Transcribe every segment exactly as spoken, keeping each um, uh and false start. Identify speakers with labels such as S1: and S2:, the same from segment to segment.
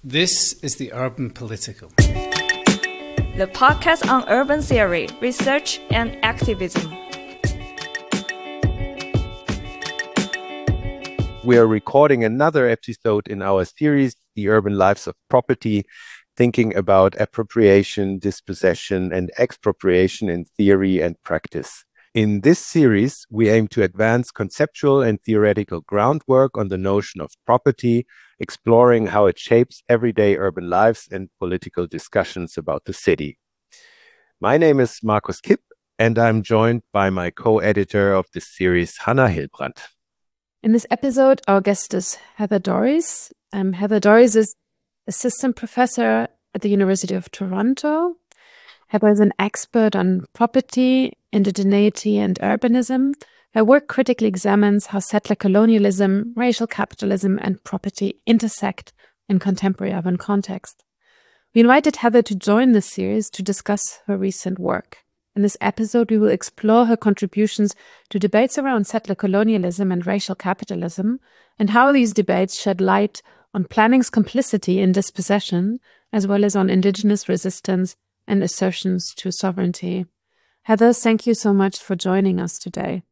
S1: This is the Urban Political,
S2: the podcast on urban theory, research, and activism.
S3: We are recording another episode in our series, The Urban Lives of Property, thinking about appropriation, dispossession, and expropriation in theory and practice. In this series, we aim to advance conceptual and theoretical groundwork on the notion of property, exploring how it shapes everyday urban lives and political discussions about the city. My name is Markus Kipp, and I'm joined by my co-editor of this series, Hannah Hillbrand.
S4: In this episode, our guest is Heather Dorries. Um, Heather Dorries is assistant professor at the University of Toronto. Heather is an expert on property, indigeneity, and urbanism. Her work critically examines how settler colonialism, racial capitalism, and property intersect in contemporary urban context. We invited Heather to join this series to discuss her recent work. In this episode, we will explore her contributions to debates around settler colonialism and racial capitalism, and how these debates shed light on planning's complicity in dispossession, as well as on indigenous resistance and assertions to sovereignty. Heather, thank you so much for joining us today.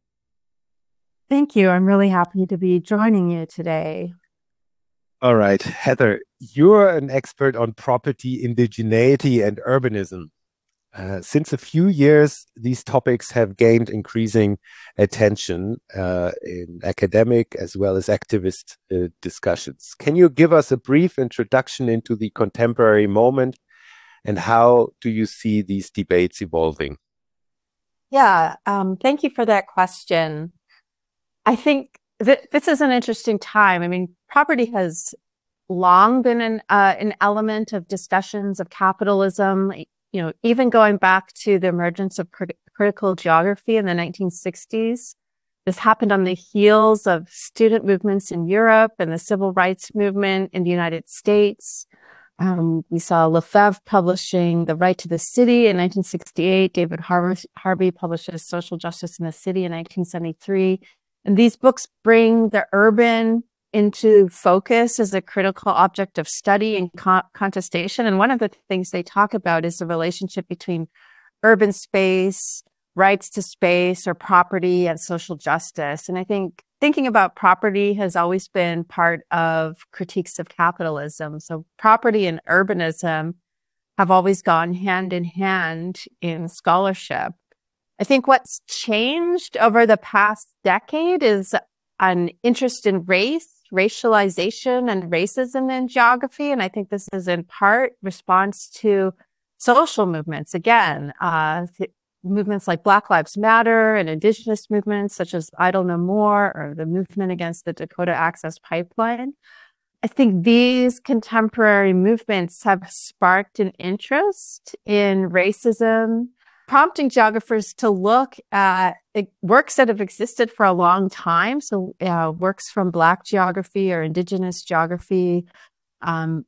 S5: Thank you. I'm really happy to be joining you today.
S3: All right, Heather, you're an expert on property, indigeneity, and urbanism. Uh, since a few years, these topics have gained increasing attention uh, in academic as well as activist uh, discussions. Can you give us a brief introduction into the contemporary moment, and how do you see these debates evolving?
S5: Yeah, um, thank you for that question. I think that this is an interesting time. I mean, property has long been an, uh, an element of discussions of capitalism. You know, even going back to the emergence of crit- critical geography in the nineteen sixties, this happened on the heels of student movements in Europe and the civil rights movement in the United States. Um, we saw Lefebvre publishing The Right to the City in nineteen sixty-eight. David Har- Harvey publishes Social Justice in the City in nineteen seventy-three. And these books bring the urban into focus as a critical object of study and con- contestation. And one of the things they talk about is the relationship between urban space, rights to space or property, and social justice. And I think thinking about property has always been part of critiques of capitalism. So property and urbanism have always gone hand in hand in scholarship. I think what's changed over the past decade is an interest in race, racialization, and racism in geography. And I think this is in part response to social movements. Again, uh, th- movements like Black Lives Matter and indigenous movements such as Idle No More or the movement against the Dakota Access Pipeline. I think these contemporary movements have sparked an interest in racism, prompting geographers to look at works that have existed for a long time. So uh, works from Black geography or indigenous geography. Um,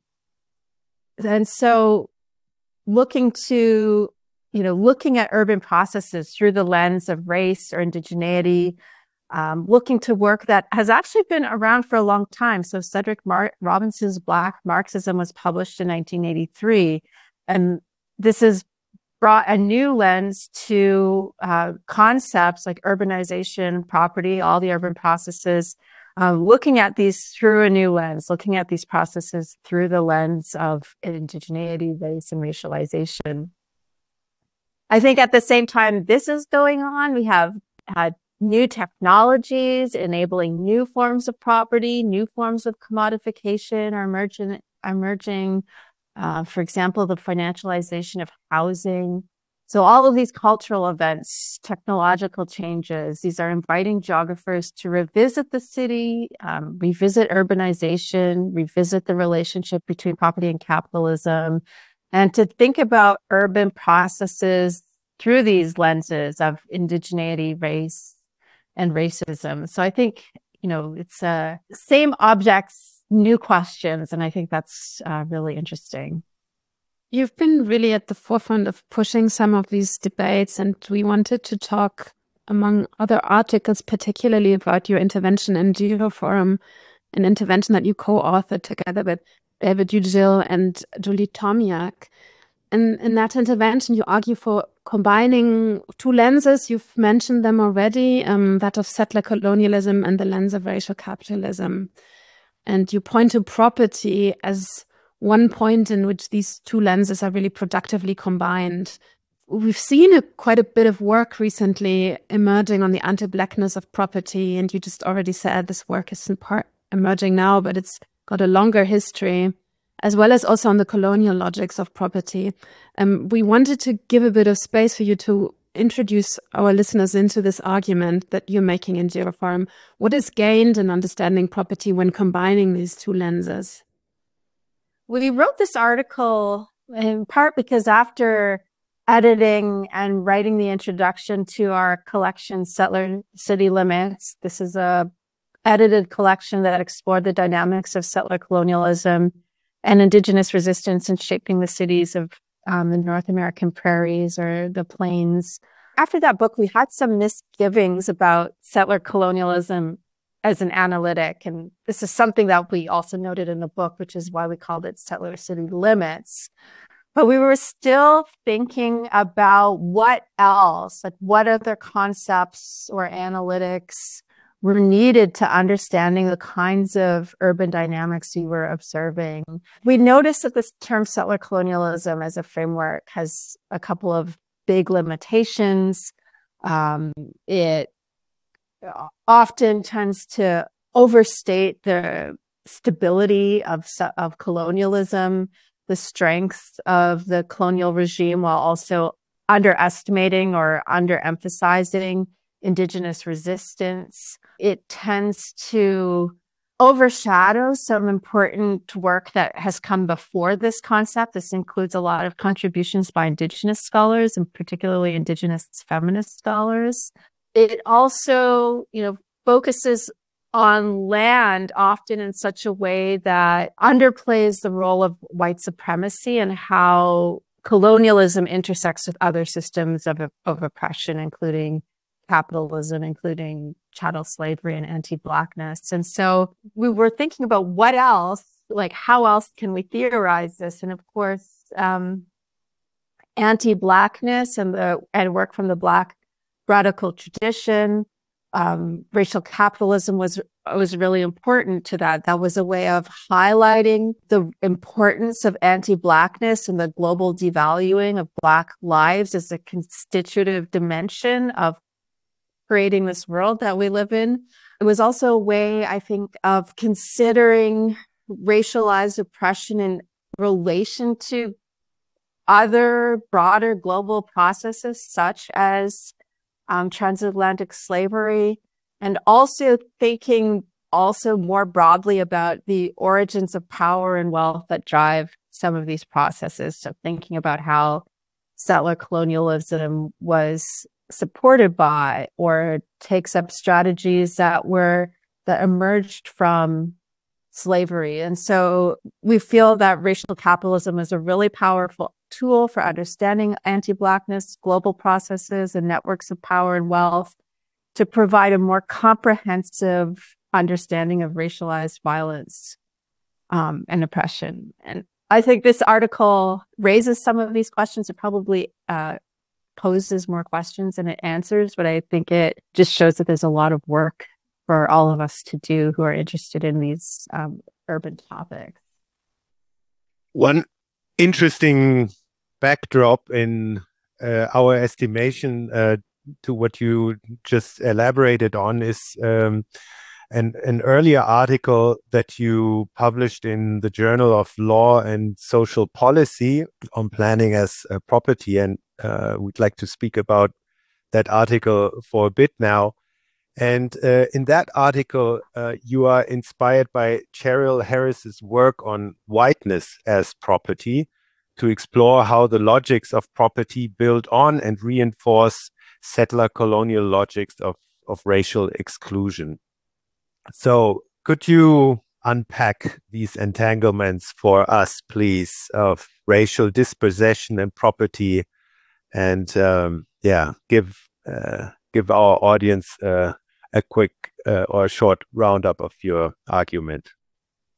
S5: and so looking to, you know, looking at urban processes through the lens of race or indigeneity, um, looking to work that has actually been around for a long time. So Cedric Mar- Robinson's Black Marxism was published in nineteen eighty-three. And this is brought a new lens to uh, concepts like urbanization, property, all the urban processes, uh, looking at these through a new lens, looking at these processes through the lens of indigeneity, race, and racialization. I think at the same time this is going on, we have had new technologies enabling new forms of property, new forms of commodification are emerging, emerging Uh, for example, the financialization of housing. So all of these cultural events, technological changes, these are inviting geographers to revisit the city, um, revisit urbanization, revisit the relationship between property and capitalism, and to think about urban processes through these lenses of indigeneity, race, and racism. So I think, you know, it's uh, same objects, new questions. And I think that's uh, really interesting.
S4: You've been really at the forefront of pushing some of these debates, and we wanted to talk, among other articles, particularly about your intervention in GeoForum, an intervention that you co-authored together with David Udgil and Julie Tomiak. And in that intervention, you argue for combining two lenses. You've mentioned them already, um, that of settler colonialism and the lens of racial capitalism. And you point to property as one point in which these two lenses are really productively combined. We've seen a, quite a bit of work recently emerging on the anti-blackness of property, and you just already said this work is in part emerging now, but it's got a longer history, as well as also on the colonial logics of property. Um, we wanted to give a bit of space for you to introduce our listeners into this argument that you're making in Geoforum. What is gained in understanding property when combining these two lenses?
S5: We wrote this article in part because after editing and writing the introduction to our collection, Settler City Limits, this is a edited collection that explored the dynamics of settler colonialism and indigenous resistance in shaping the cities of um, the North American prairies or the plains. After that book, we had some misgivings about settler colonialism as an analytic. And this is something that we also noted in the book, which is why we called it Settler City Limits. But we were still thinking about what else, like what other concepts or analytics were needed to understanding the kinds of urban dynamics we were observing. We noticed that this term settler colonialism as a framework has a couple of big limitations. Um, it often tends to overstate the stability of, of colonialism, the strengths of the colonial regime, while also underestimating or underemphasizing indigenous resistance. It tends to overshadow some important work that has come before this concept. This includes a lot of contributions by indigenous scholars, and particularly indigenous feminist scholars. It also, you know, focuses on land often in such a way that underplays the role of white supremacy and how colonialism intersects with other systems of, of oppression, including capitalism, including chattel slavery and anti-blackness. And so we were thinking about what else, like how else can we theorize this? And of course, um, anti-blackness and the and work from the Black radical tradition, um, racial capitalism was was really important to that. That was a way of highlighting the importance of anti-blackness and the global devaluing of Black lives as a constitutive dimension of creating this world that we live in. It was also a way, I think, of considering racialized oppression in relation to other broader global processes, such as um, transatlantic slavery, and also thinking also more broadly about the origins of power and wealth that drive some of these processes. So thinking about how settler colonialism was supported by or takes up strategies that were that emerged from slavery. And so we feel that racial capitalism is a really powerful tool for understanding anti-blackness, global processes, and networks of power and wealth to provide a more comprehensive understanding of racialized violence um, and oppression. And I think this article raises some of these questions. It probably uh, poses more questions than it answers, but I think it just shows that there's a lot of work for all of us to do who are interested in these um, urban topics.
S3: One interesting backdrop in uh, our estimation uh, to what you just elaborated on is um, an, an earlier article that you published in the Journal of Law and Social Policy on planning as a property. And uh, we'd like to speak about that article for a bit now. And uh, in that article, uh, you are inspired by Cheryl Harris's work on whiteness as property to explore how the logics of property build on and reinforce settler colonial logics of, of racial exclusion. So could you unpack these entanglements for us, please, of racial dispossession and property, and um, yeah, give uh, give our audience uh, a quick uh, or a short roundup of your argument?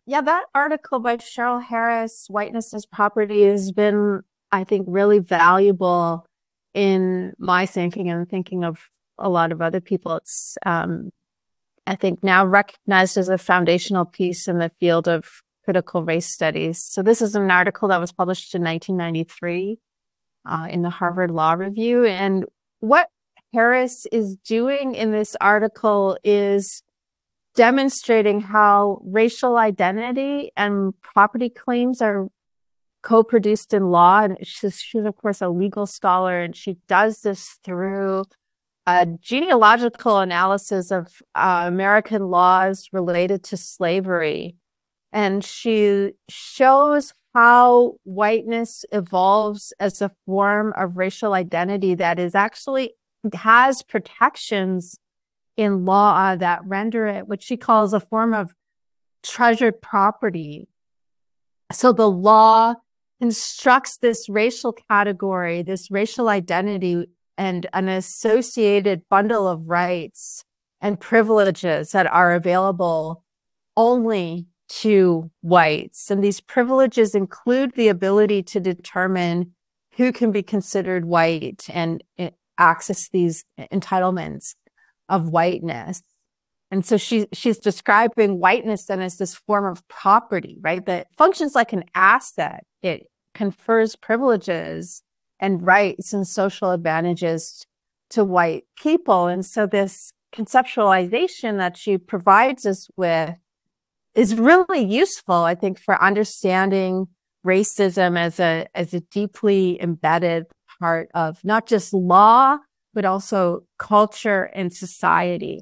S5: Yeah, that article by Cheryl Harris, Whiteness as Property, has been, I think, really valuable in my thinking and thinking of a lot of other people. It's, um, I think, now recognized as a foundational piece in the field of critical race studies. So this is an article that was published in nineteen ninety-three uh, in the Harvard Law Review. And what Harris is doing in this article is demonstrating how racial identity and property claims are co-produced in law. And she's, she's, of course, a legal scholar, and she does this through a genealogical analysis of uh, American laws related to slavery. And she shows how whiteness evolves as a form of racial identity that is actually has protections in law that render it what she calls a form of treasured property. So the law constructs this racial category, this racial identity, and an associated bundle of rights and privileges that are available only to whites. And these privileges include the ability to determine who can be considered white and access these entitlements of whiteness. And so she, she's describing whiteness then as this form of property, right? That functions like an asset. It confers privileges and rights and social advantages to white people. And so this conceptualization that she provides us with is really useful, I think, for understanding racism as a, as a deeply embedded part of not just law, but also culture and society.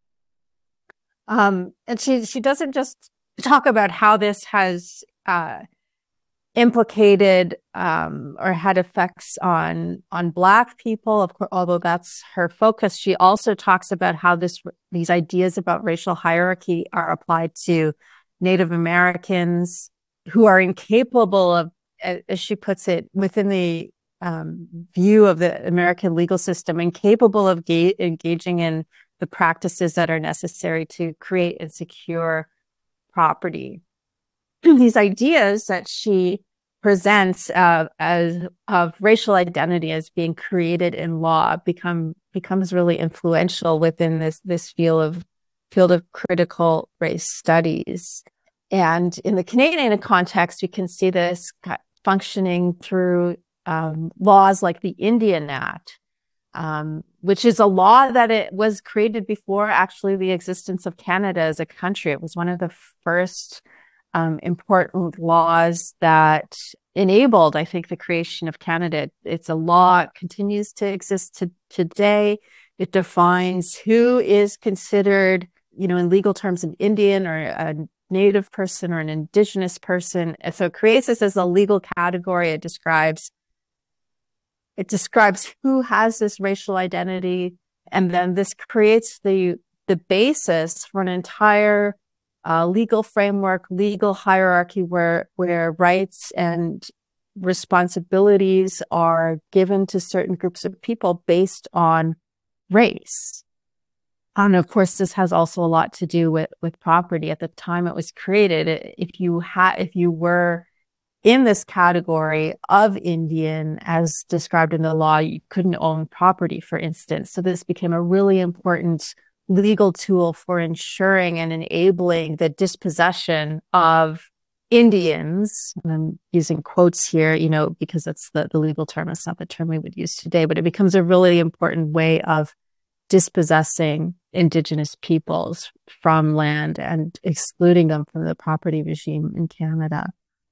S5: Um, and she, she doesn't just talk about how this has uh, implicated um, or had effects on, on Black people, of course, although that's her focus. She also talks about how this, these ideas about racial hierarchy are applied to Native Americans who are incapable of, as she puts it, within the um, view of the American legal system, incapable of ga- engaging in the practices that are necessary to create and secure property. These ideas that she presents uh, as of racial identity as being created in law become becomes really influential within this this field of field of critical race studies. And in the Canadian context, we can see this functioning through um, laws like the Indian Act, um, which is a law that it was created before actually the existence of Canada as a country. It was one of the first um, important laws that enabled, I think, the creation of Canada. It's a law, it continues to exist to, today. It defines who is considered, you know, in legal terms, an Indian or a Native person or an Indigenous person. And so it creates this as a legal category. It describes It describes who has this racial identity, and then this creates the the basis for an entire uh, legal framework, legal hierarchy where where rights and responsibilities are given to certain groups of people based on race. And of course, this has also a lot to do with with property. At the time it was created, if you had if you were in this category of Indian, as described in the law, you couldn't own property, for instance. So this became a really important legal tool for ensuring and enabling the dispossession of Indians. And I'm using quotes here, you know, because that's the, the legal term. It's not the term we would use today, but it becomes a really important way of dispossessing Indigenous peoples from land and excluding them from the property regime in Canada.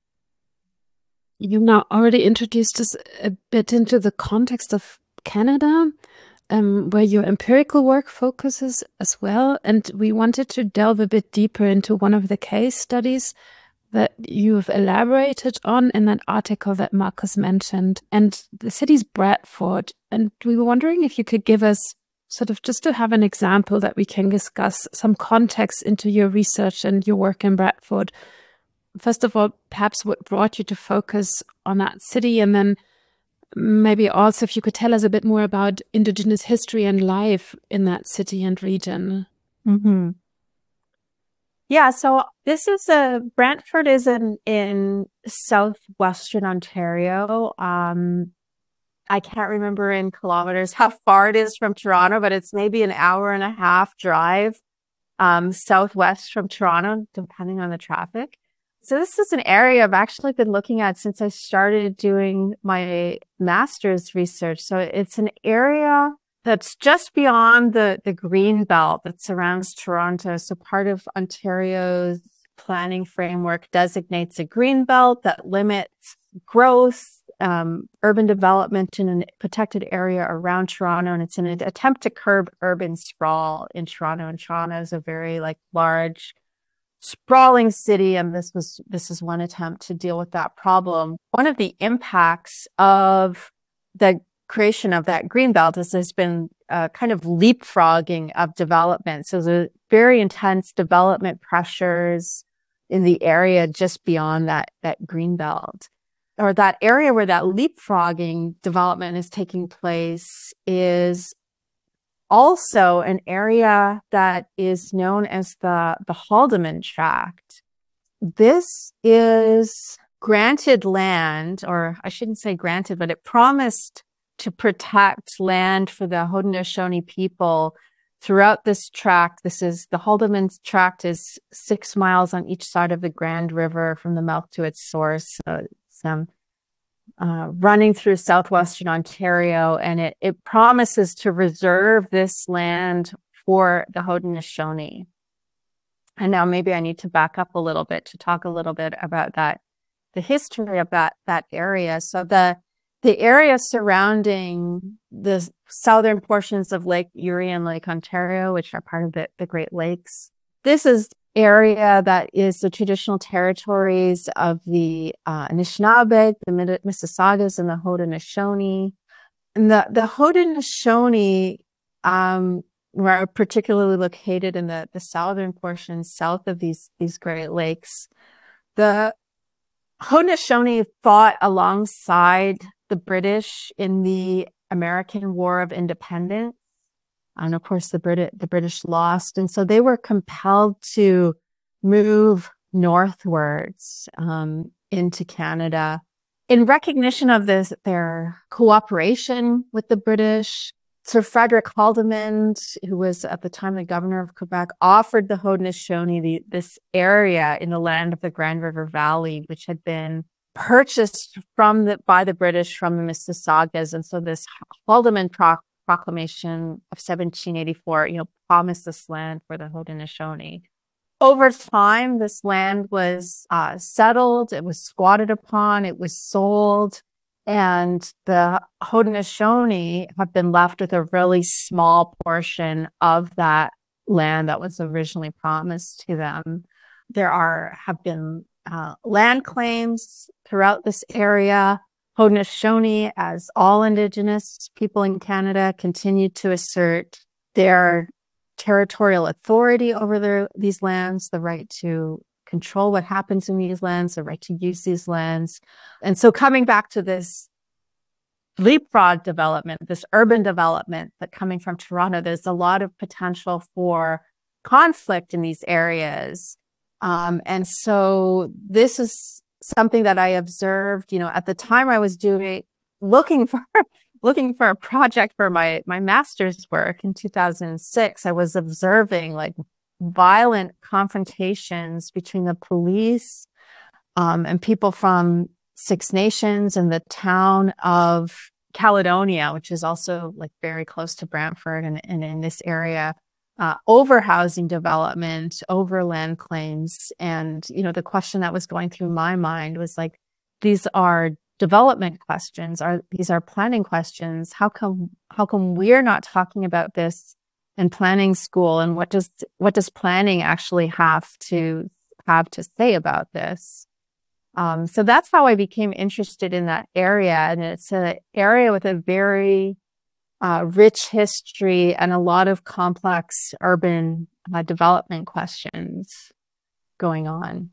S4: You now already introduced us a bit into the context of Canada, um, where your empirical work focuses as well. And we wanted to delve a bit deeper into one of the case studies that you've elaborated on in that article that Marcus mentioned. And the city's Bradford. And we were wondering if you could give us sort of just to have an example that we can discuss some context into your research and your work in Bradford. First of all, perhaps what brought you to focus on that city, and then maybe also if you could tell us a bit more about Indigenous history and life in that city and region.
S5: Mm-hmm. Yeah, so this is a Brantford is in in southwestern Ontario. Um, I can't remember in kilometers how far it is from Toronto, but it's maybe an hour and a half drive um, southwest from Toronto, depending on the traffic. So this is an area I've actually been looking at since I started doing my master's research. So it's an area that's just beyond the, the green belt that surrounds Toronto. So part of Ontario's planning framework designates a green belt that limits growth, um, urban development in a protected area around Toronto. And it's an attempt to curb urban sprawl in Toronto. And Toronto is a very like large, sprawling city. And this was, this is one attempt to deal with that problem. One of the impacts of the creation of that green belt is there's been a kind of leapfrogging of development. So there's very intense development pressures in the area just beyond that, that green belt. Or that area where that leapfrogging development is taking place is also an area that is known as the, the Haldimand Tract. This is granted land, or I shouldn't say granted, but it promised to protect land for the Haudenosaunee people throughout this tract. This is the Haldimand Tract is six miles on each side of the Grand River from the mouth to its source. So it's um, uh, running through southwestern Ontario, and it, it promises to reserve this land for the Haudenosaunee. And now maybe I need to back up a little bit to talk a little bit about that, the history of that, that area. So the The area surrounding the southern portions of Lake Erie and Lake Ontario, which are part of the, the Great Lakes, this is area that is the traditional territories of the uh, Anishinaabe, the Mississaugas, and the Haudenosaunee. And the, the Haudenosaunee um, were particularly located in the, the southern portions, south of these, these Great Lakes. The Haudenosaunee fought alongside the British in the American War of Independence. And of course, the Brit- the British lost. And so they were compelled to move northwards um, into Canada in recognition of this, their cooperation with the British. Sir Frederick Haldimand, who was at the time the governor of Quebec, offered the Haudenosaunee the, this area in the land of the Grand River Valley, which had been purchased from the by the British from the Mississaugas. And so this Haldimand Pro- Proclamation of seventeen eighty-four, you know, promised this land for the Haudenosaunee. Over time, this land was uh, settled, it was squatted upon, it was sold, and the Haudenosaunee have been left with a really small portion of that land that was originally promised to them. There are have been uh, land claims throughout this area. Haudenosaunee, as all Indigenous people in Canada, continue to assert their territorial authority over their, these lands, the right to control what happens in these lands, the right to use these lands. And so coming back to this leapfrog development, this urban development that coming from Toronto, there's a lot of potential for conflict in these areas. Um, and so this is something that I observed, you know, at the time I was doing, looking for, looking for a project for my, my master's work in two thousand six, I was observing like violent confrontations between the police, um, and people from Six Nations and the town of Caledonia, which is also like very close to Brantford and, and in this area, uh, over housing development, over land claims. And, you know, the question that was going through my mind was like, these are development questions, are these are planning questions. How come, how come we're not talking about this in planning school? And what does, what does planning actually have to have to say about this? Um, so that's how I became interested in that area. And it's an area with a very uh, rich history and a lot of complex urban uh, development questions going on.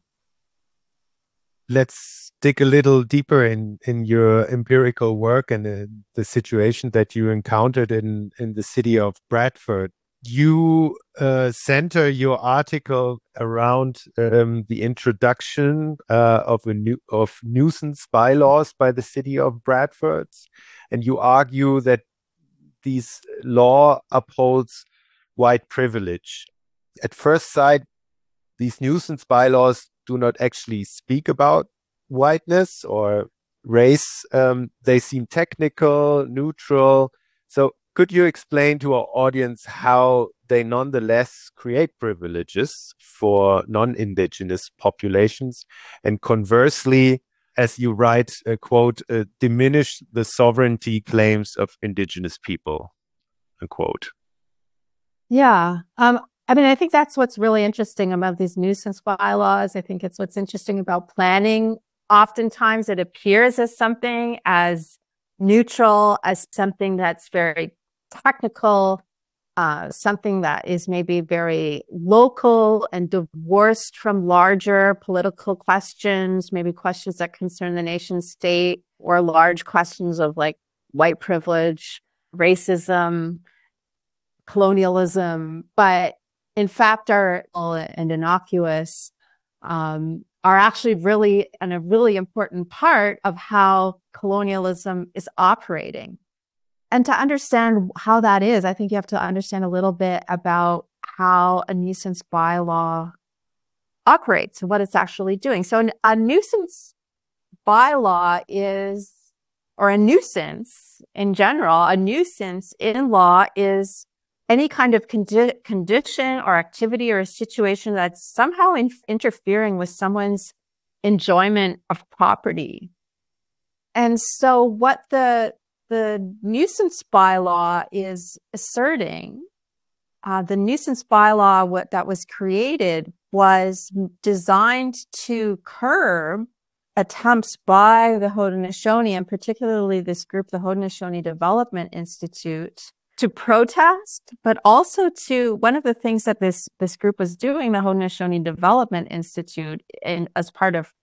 S3: Let's dig a little deeper in, in your empirical work and uh, the situation that you encountered in, in the city of Bradford. you uh, center your article around um, the introduction uh, of a new of nuisance bylaws by the city of Bradford, and you argue that these law upholds white privilege. At first sight, these nuisance bylaws do not actually speak about whiteness or race. Um, they seem technical, neutral. So could you explain to our audience how they nonetheless create privileges for non-indigenous populations, and conversely, as you write, uh, quote, uh, diminish the sovereignty claims of indigenous people, unquote?
S5: Yeah. Um, I mean, I think that's what's really interesting about these nuisance bylaws. I think it's what's interesting about planning. Oftentimes it appears as something as neutral, as something that's very technical, uh, something that is maybe very local and divorced from larger political questions, maybe questions that concern the nation state, or large questions of like white privilege, racism, colonialism, but in fact are and innocuous, um, are actually really and a really important part of how colonialism is operating. And to understand how that is, I think you have to understand a little bit about how a nuisance bylaw operates and what it's actually doing. So an, a nuisance bylaw is, or a nuisance in general, a nuisance in law is any kind of condi- condition or activity or a situation that's somehow in- interfering with someone's enjoyment of property. And so what the, the nuisance bylaw is asserting, uh, the nuisance bylaw what, that was created was designed to curb attempts by the Haudenosaunee, and particularly this group, the Haudenosaunee Development Institute, to protest, but also to, one of the things that this, this group was doing, the Haudenosaunee Development Institute, and as part of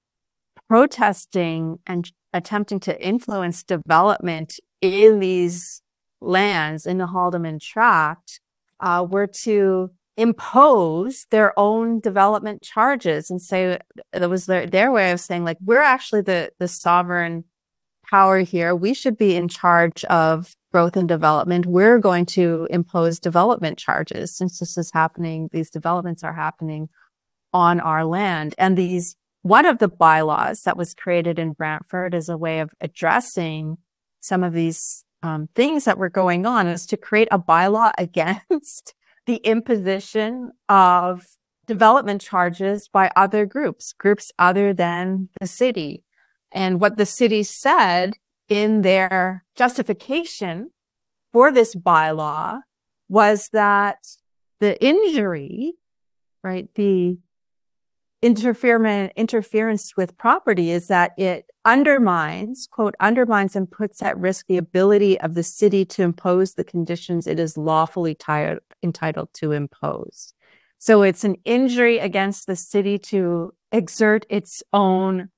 S5: protesting and attempting to influence development in these lands in the Haldimand Tract, uh, were to impose their own development charges and say, that was their, their way of saying, like, we're actually the, the sovereign power here. We should be in charge of growth and development. We're going to impose development charges since this is happening. These developments are happening on our land. And these, one of the bylaws that was created in Brantford as a way of addressing some of these um, things that were going on is to create a bylaw against the imposition of development charges by other groups, groups other than the city. And what the city said in their justification for this bylaw was that the injury, right, the interference, interference with property is that it undermines, quote, undermines and puts at risk the ability of the city to impose the conditions it is lawfully tired, entitled to impose. So it's an injury against the city to exert its own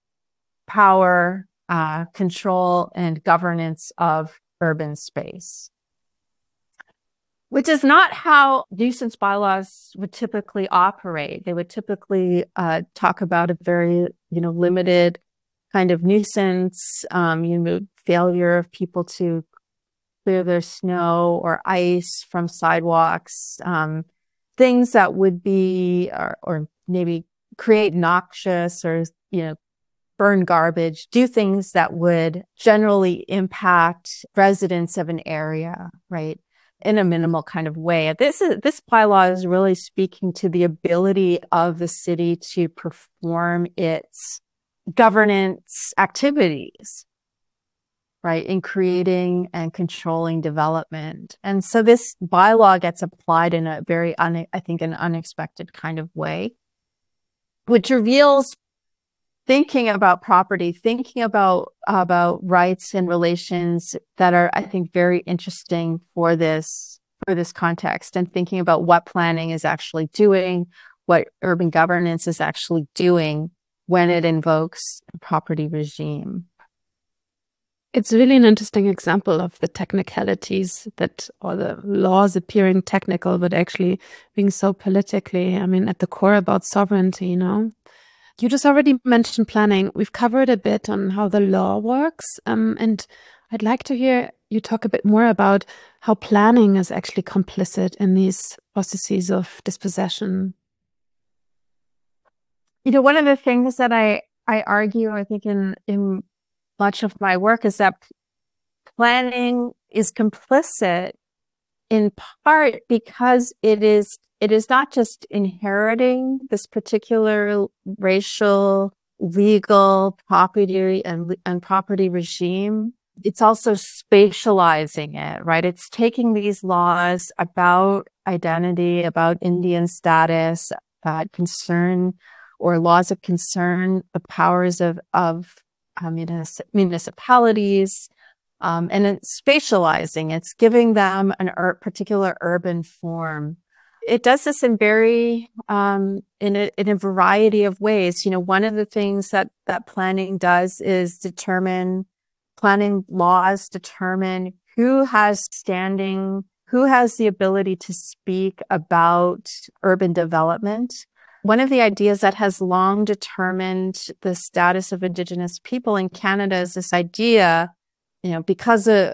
S5: power, uh, control, and governance of urban space, which is not how nuisance bylaws would typically operate. They would typically uh, talk about a very, you know, limited kind of nuisance, um, you know, failure of people to clear their snow or ice from sidewalks, um, things that would be, or, or maybe create noxious or, you know, burn garbage, do things that would generally impact residents of an area, right, in a minimal kind of way. This is, this bylaw is really speaking to the ability of the city to perform its governance activities, right, in creating and controlling development. And so this bylaw gets applied in a very, un- I think, an unexpected kind of way, which reveals thinking about property, thinking about, about rights and relations that are, I think, very interesting for this, for this context, and thinking about what planning is actually doing, what urban governance is actually doing when it invokes a property regime.
S4: It's really an interesting example of the technicalities that, or the laws appearing technical, but actually being so politically, I mean, at the core about sovereignty, you know? You just already mentioned planning. We've covered a bit on how the law works. Um, and I'd like to hear you talk a bit more about how planning is actually complicit in these processes of dispossession.
S5: You know, one of the things that I, I argue, I think in, in much of my work is that planning is complicit in part because it is it is not just inheriting this particular racial, legal, property and, and property regime. It's also spatializing it, right? It's taking these laws about identity, about Indian status, that concern or laws of concern, the powers of, of uh, municip- municipalities, um, and it's spatializing. It's giving them an ur- particular urban form. It does this in very, um, in a, in a variety of ways. You know, one of the things that, that planning does is determine, planning laws determine who has standing, who has the ability to speak about urban development. One of the ideas that has long determined the status of Indigenous people in Canada is this idea, you know, because of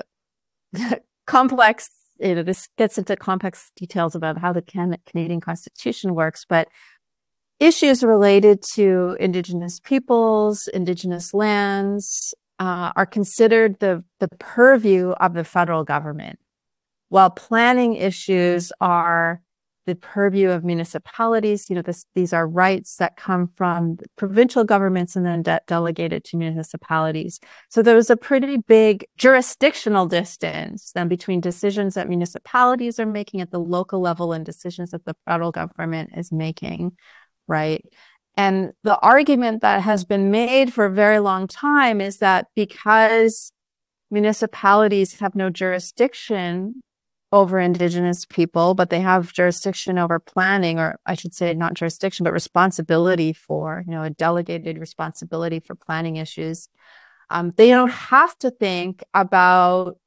S5: complex, you know, this gets into complex details about how the Can- Canadian Constitution works, but issues related to Indigenous peoples, Indigenous lands, uh, are considered the, the purview of the federal government, while planning issues are the purview of municipalities. You know, this, these are rights that come from provincial governments and then de- delegated to municipalities. So there was a pretty big jurisdictional distance then between decisions that municipalities are making at the local level and decisions that the federal government is making, right? And the argument that has been made for a very long time is that because municipalities have no jurisdiction over Indigenous people, but they have jurisdiction over planning, or I should say not jurisdiction, but responsibility for, you know, a delegated responsibility for planning issues. Um, they don't have to think about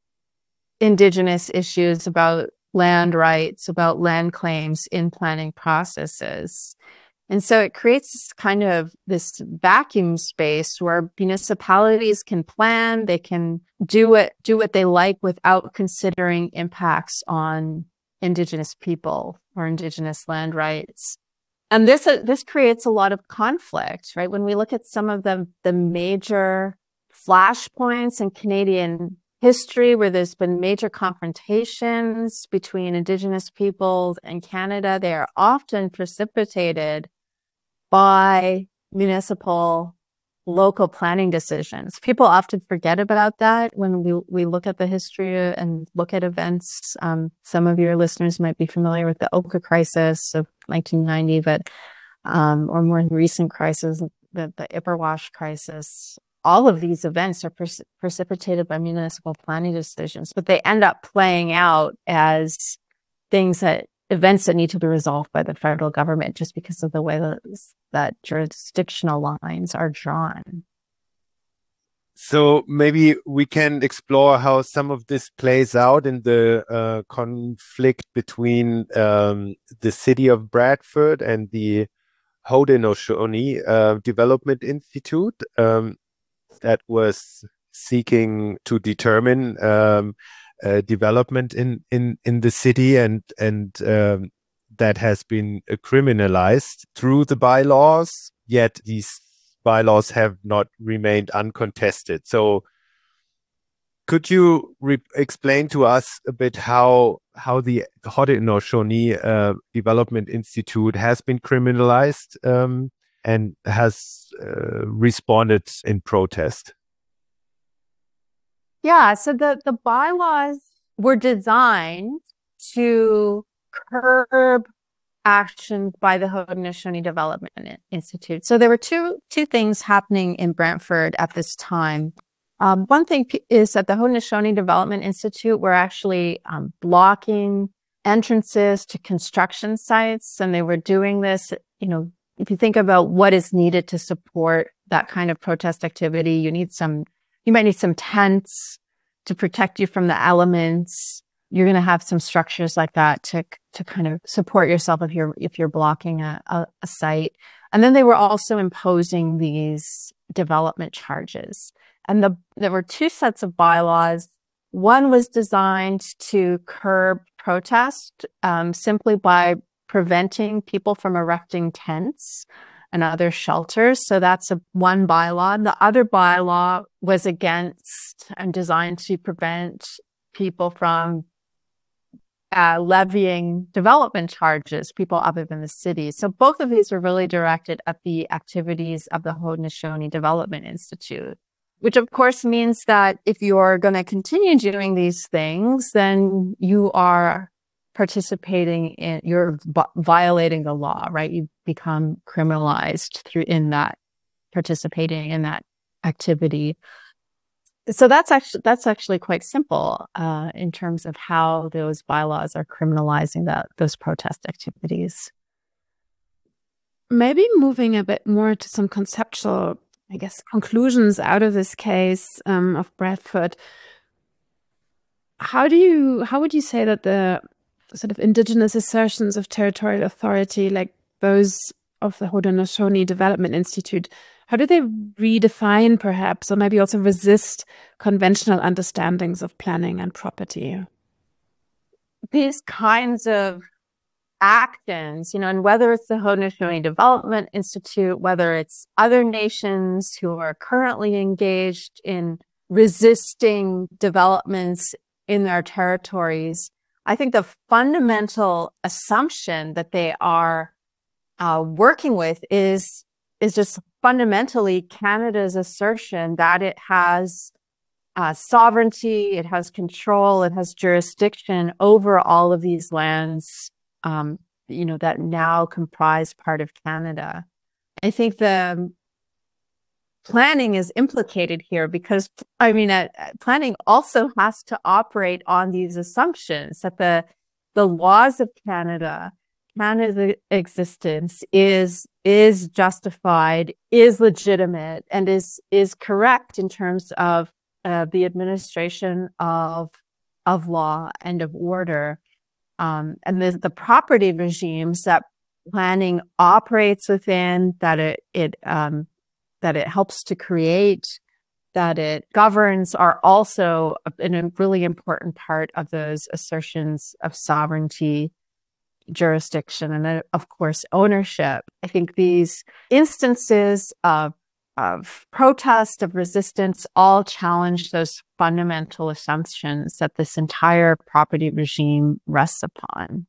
S5: Indigenous issues, about land rights, about land claims in planning processes. And so it creates this kind of this vacuum space where municipalities can plan, they can do it, do what they like without considering impacts on Indigenous people or Indigenous land rights. And this, uh, this creates a lot of conflict, right? When we look at some of the, the major flashpoints in Canadian history where there's been major confrontations between Indigenous peoples and Canada, they are often precipitated by municipal local planning decisions. People often forget about that when we, we look at the history and look at events. Um, some of your listeners might be familiar with the Oka crisis of nineteen ninety, but um, or more recent crisis, the, the Ipperwash crisis. All of these events are pre- precipitated by municipal planning decisions, but they end up playing out as things that events that need to be resolved by the federal government just because of the way that, that jurisdictional lines are drawn.
S3: So maybe we can explore how some of this plays out in the uh, conflict between um, the city of Bradford and the Haudenosaunee uh, Development Institute um, that was seeking to determine um, Uh, development in, in, in the city, and and um, that has been uh, criminalized through the bylaws, yet these bylaws have not remained uncontested. So could you re- explain to us a bit how how the Haudenosaunee uh, Development Institute has been criminalized um, and has uh, responded in protest?
S5: Yeah, so the, the bylaws were designed to curb actions by the Haudenosaunee Development Institute. So there were two two things happening in Brantford at this time. Um, one thing p- is that the Haudenosaunee Development Institute were actually um, blocking entrances to construction sites, and they were doing this, you know, if you think about what is needed to support that kind of protest activity, you need some you might need some tents to protect you from the elements. You're going to have some structures like that to to kind of support yourself if you're if you're blocking a, a, a site. And then they were also imposing these development charges. And the there were two sets of bylaws. One was designed to curb protest um, simply by preventing people from erecting tents and other shelters. So that's a one bylaw. The other bylaw was against and designed to prevent people from uh, levying development charges, people other than the city. So both of these are really directed at the activities of the Haudenosaunee Development Institute, which of course means that if you're going to continue doing these things, then you are participating in, you're violating the law, right? You become criminalized through in that, participating in that activity. So that's actually, that's actually quite simple uh, in terms of how those bylaws are criminalizing that, those protest activities.
S4: Maybe moving a bit more to some conceptual, I guess, conclusions out of this case um, of Bradford. How do you, how would you say that the sort of indigenous assertions of territorial authority, like those of the Haudenosaunee Development Institute, how do they redefine perhaps, or maybe also resist conventional understandings of planning and property?
S5: These kinds of actions, you know, and whether it's the Haudenosaunee Development Institute, whether it's other nations who are currently engaged in resisting developments in their territories, I think the fundamental assumption that they are uh, working with is, is just fundamentally Canada's assertion that it has uh, sovereignty, it has control, it has jurisdiction over all of these lands, um, you know, that now comprise part of Canada. I think the planning is implicated here because, I mean, uh, planning also has to operate on these assumptions that the the laws of Canada, Canada's existence is is justified, is legitimate, and is is correct in terms of uh, the administration of of law and of order, um, and the the property regimes that planning operates within, that it it um, that it helps to create, that it governs, are also a, a really important part of those assertions of sovereignty, jurisdiction, and then, of course, ownership. I think these instances of, of protest, of resistance, all challenge those fundamental assumptions that this entire property regime rests upon.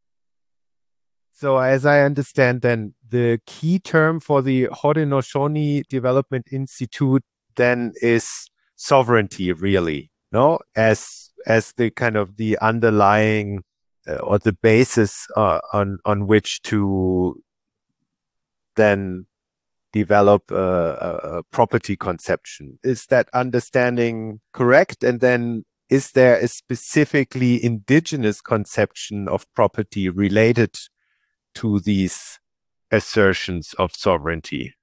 S3: So as I understand, then the key term for the Haudenosaunee Development Institute then is sovereignty, really, no? As as the kind of the underlying uh, or the basis uh, on on which to then develop a, a, a property conception. Is that understanding correct? And then is there a specifically indigenous conception of property related to these assertions of sovereignty?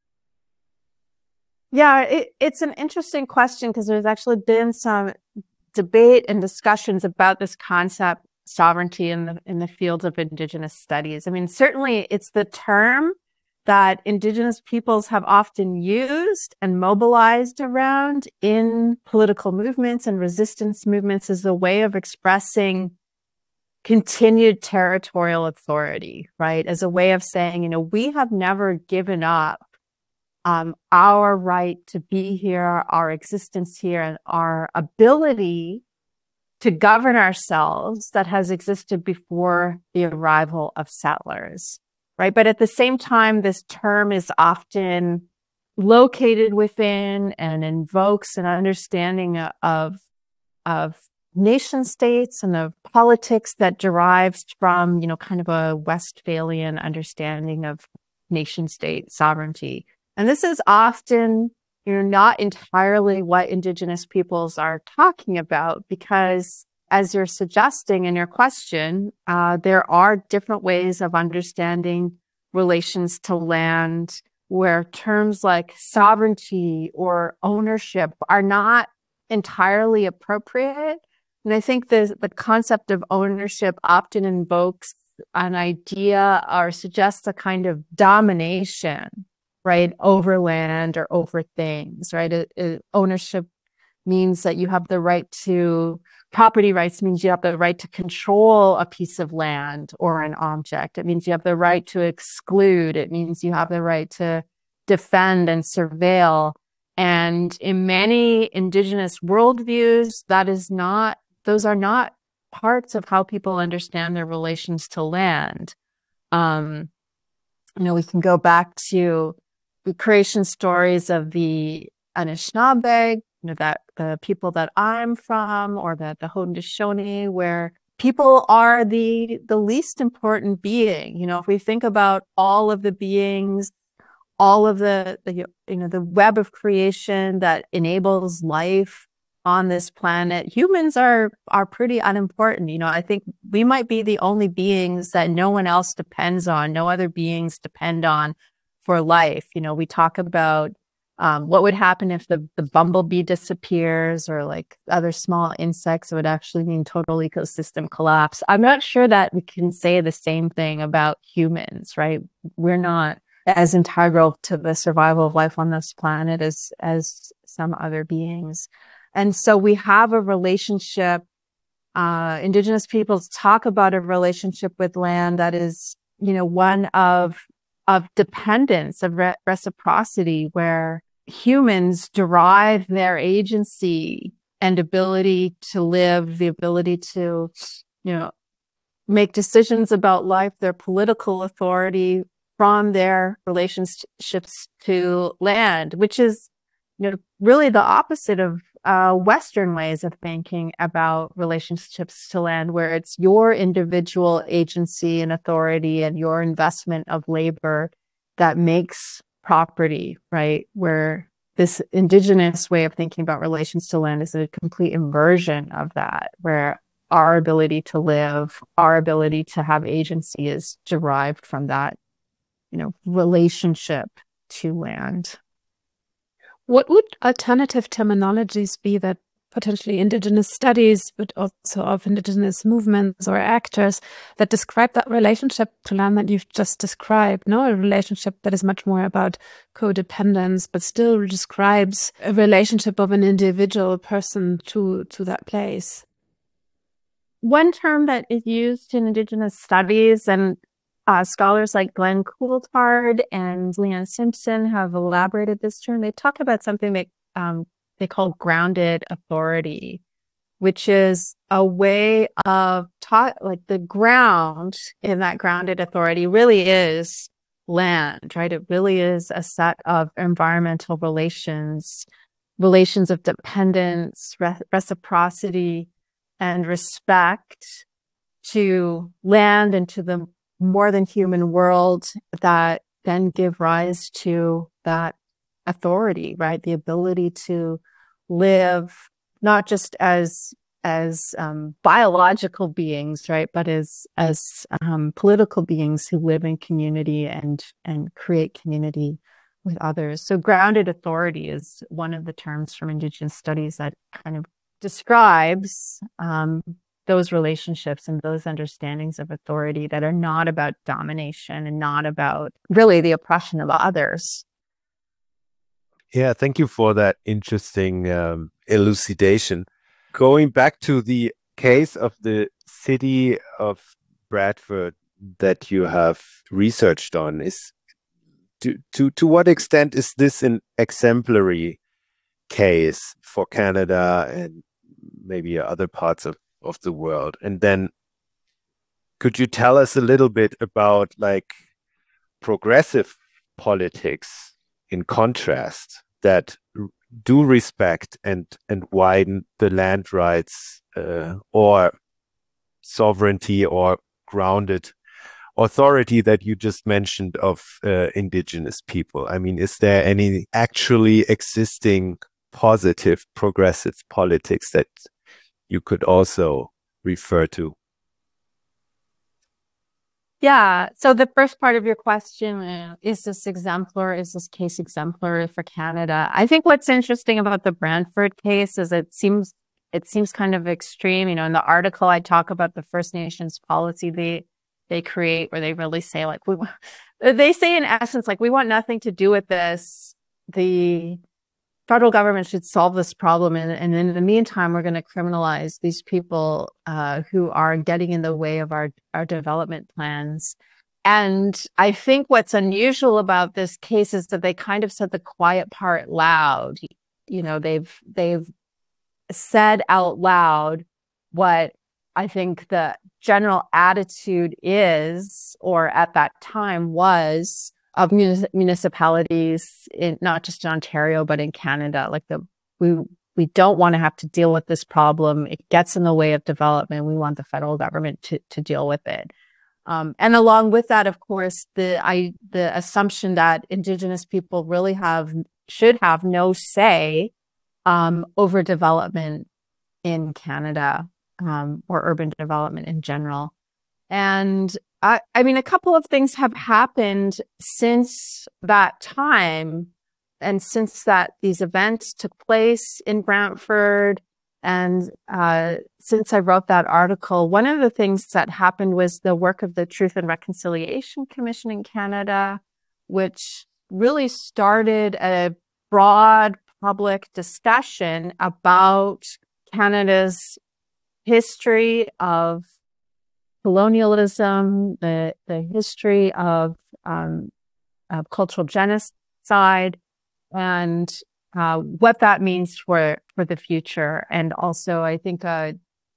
S5: Yeah, it, it's an interesting question because there's actually been some debate and discussions about this concept, sovereignty, in the in the fields of Indigenous studies. I mean, certainly it's the term that Indigenous peoples have often used and mobilized around in political movements and resistance movements as a way of expressing continued territorial authority, right? As a way of saying, you know, we have never given up um, our right to be here, our existence here, and our ability to govern ourselves that has existed before the arrival of settlers, right? But at the same time, this term is often located within and invokes an understanding of, of nation states and of politics that derives from, you know, kind of a Westphalian understanding of nation state sovereignty. And this is often, you know, not entirely what Indigenous peoples are talking about, because as you're suggesting in your question, uh, there are different ways of understanding relations to land, where terms like sovereignty or ownership are not entirely appropriate. And I think the, the concept of ownership often invokes an idea or suggests a kind of domination, right, over land or over things, right? It, it, ownership means that you have the right to, property rights means you have the right to control a piece of land or an object. It means you have the right to exclude. It means you have the right to defend and surveil. And in many indigenous worldviews, that is not, those are not parts of how people understand their relations to land. Um, you know, we can go back to the creation stories of the Anishinaabe, you know, that the people that I'm from, or that the Haudenosaunee, where people are the the least important being. You know, if we think about all of the beings, all of the, the you know the web of creation that enables life on this planet, humans are are pretty unimportant. You know, I think we might be the only beings that no one else depends on, no other beings depend on for life. You know, we talk about um, what would happen if the, the bumblebee disappears, or like other small insects. It would actually mean total ecosystem collapse. I'm not sure that we can say the same thing about humans, right? We're not as integral to the survival of life on this planet as as some other beings. And so we have a relationship, uh, Indigenous peoples talk about a relationship with land that is, you know, one of, of dependence, of re- reciprocity, where humans derive their agency and ability to live, the ability to, you know, make decisions about life, their political authority from their relationships to land, which is, you know, really the opposite of uh, Western ways of thinking about relationships to land, where it's your individual agency and authority and your investment of labor that makes property, right? Where this indigenous way of thinking about relations to land is a complete inversion of that, where our ability to live, our ability to have agency is derived from that, you know, relationship to land.
S4: What would alternative terminologies be that potentially Indigenous studies, but also of Indigenous movements or actors that describe that relationship to land that you've just described? No, a relationship that is much more about codependence, but still describes a relationship of an individual person to, to that place.
S5: One term that is used in Indigenous studies, and Uh, scholars like Glenn Coulthard and Leanne Simpson have elaborated this term. They talk about something that um, they call grounded authority, which is a way of taught, like the ground in that grounded authority really is land, right? It really is a set of environmental relations, relations of dependence, re- reciprocity, and respect to land and to the more than human world that then give rise to that authority, right? The ability to live not just as as um, biological beings, right, but as as um, political beings who live in community and and create community with others. So grounded authority is one of the terms from Indigenous studies that kind of describes um, those relationships and those understandings of authority that are not about domination and not about really the oppression of others.
S3: Yeah, thank you for that interesting um, elucidation. Going back to the case of the city of Bradford that you have researched on, is to, to, to what extent is this an exemplary case for Canada and maybe other parts of of the world? And then could you tell us a little bit about like progressive politics in contrast that do respect and and widen the land rights uh, or sovereignty or grounded authority that you just mentioned of uh, Indigenous people? I mean, is there any actually existing positive progressive politics that you could also refer to?
S5: Yeah. So the first part of your question, uh, is this exemplar? Is this case exemplary for Canada? I think what's interesting about the Brantford case is it seems it seems kind of extreme. You know, in the article I talk about the First Nations policy they they create, where they really say like we they say in essence like we want nothing to do with this. The federal government should solve this problem, and, and in the meantime, we're going to criminalize these people uh, who are getting in the way of our, our development plans. And I think what's unusual about this case is that they kind of said the quiet part loud. You know, they've they've said out loud what I think the general attitude is, or at that time was, of municipalities, in, not just in Ontario, but in Canada. Like the we we don't want to have to deal with this problem. It gets in the way of development. We want the federal government to to deal with it. Um, and along with that, of course, the I the assumption that Indigenous people really have should have no say um, over development in Canada, um, or urban development in general. And I, I mean, a couple of things have happened since that time, and since that these events took place in Brantford, and uh, since I wrote that article. One of the things that happened was the work of the Truth and Reconciliation Commission in Canada, which really started a broad public discussion about Canada's history of colonialism, the the history of, um, of cultural genocide, and uh, what that means for for the future, and also I think a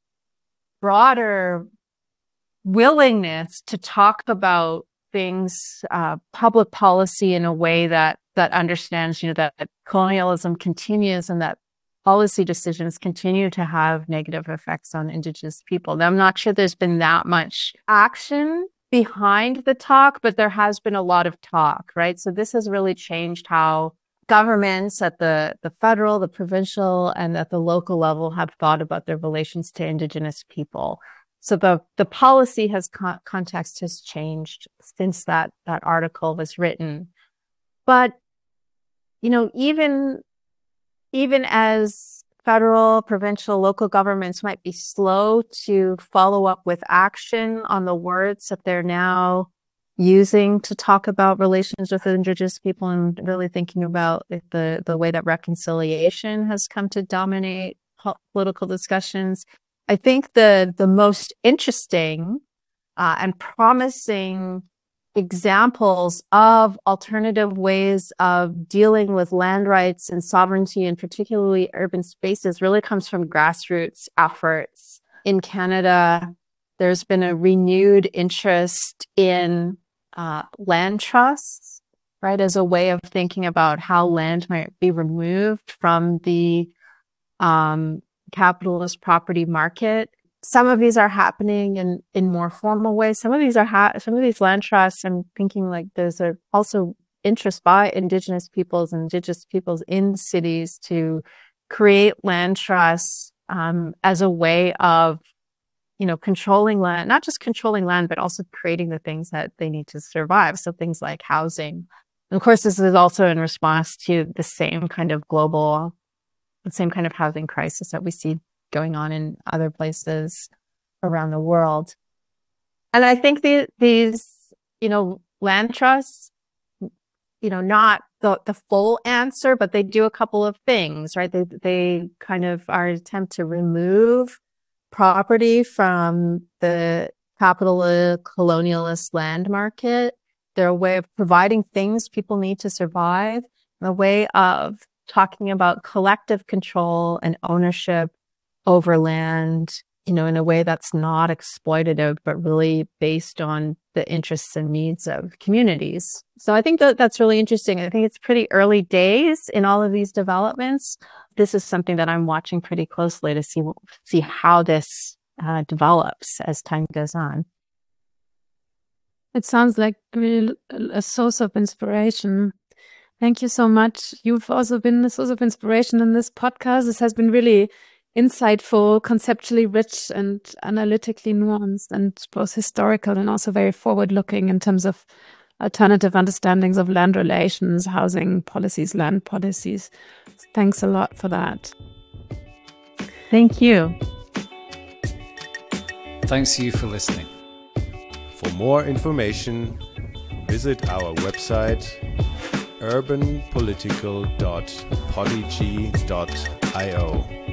S5: broader willingness to talk about things, uh, public policy in a way that that understands, you know, that, that colonialism continues and that policy decisions continue to have negative effects on Indigenous people. Now, I'm not sure there's been that much action behind the talk, but there has been a lot of talk, right? So this has really changed how governments at the, the federal, the provincial, and at the local level have thought about their relations to Indigenous people. So the, the policy has con- context has changed since that, that article was written. But, you know, even Even as federal, provincial, local governments might be slow to follow up with action on the words that they're now using to talk about relations with Indigenous people, and really thinking about the, the way that reconciliation has come to dominate political discussions, I think the, the most interesting uh, and promising examples of alternative ways of dealing with land rights and sovereignty, and particularly urban spaces, really comes from grassroots efforts. In Canada, there's been a renewed interest in uh, land trusts, right, as a way of thinking about how land might be removed from the um, capitalist property market. Some of these are happening in, in more formal ways. Some of these are ha- some of these land trusts. I'm thinking like there's a also interest by Indigenous peoples and Indigenous peoples in cities to create land trusts um, as a way of, you know, controlling land, not just controlling land, but also creating the things that they need to survive. So things like housing. And of course, this is also in response to the same kind of global, the same kind of housing crisis that we see going on in other places around the world. And I think the, these, you know, land trusts, you know, not the, the full answer, but they do a couple of things, right? They, they kind of are an attempt to remove property from the capitalist colonialist land market. They're a way of providing things people need to survive, a way of talking about collective control and ownership over land, you know, in a way that's not exploitative, but really based on the interests and needs of communities. So I think that that's really interesting. I think it's pretty early days in all of these developments. This is something that I'm watching pretty closely to see, see how this uh, develops as time goes on.
S4: It sounds like really a source of inspiration. Thank you so much. You've also been a source of inspiration in this podcast. This has been really insightful, conceptually rich, and analytically nuanced, and both historical and also very forward-looking in terms of alternative understandings of land relations, housing policies, land policies. Thanks a lot for that.
S5: Thank you.
S1: Thanks to you for listening.
S6: For more information, visit our website urban political dot podigy dot i o.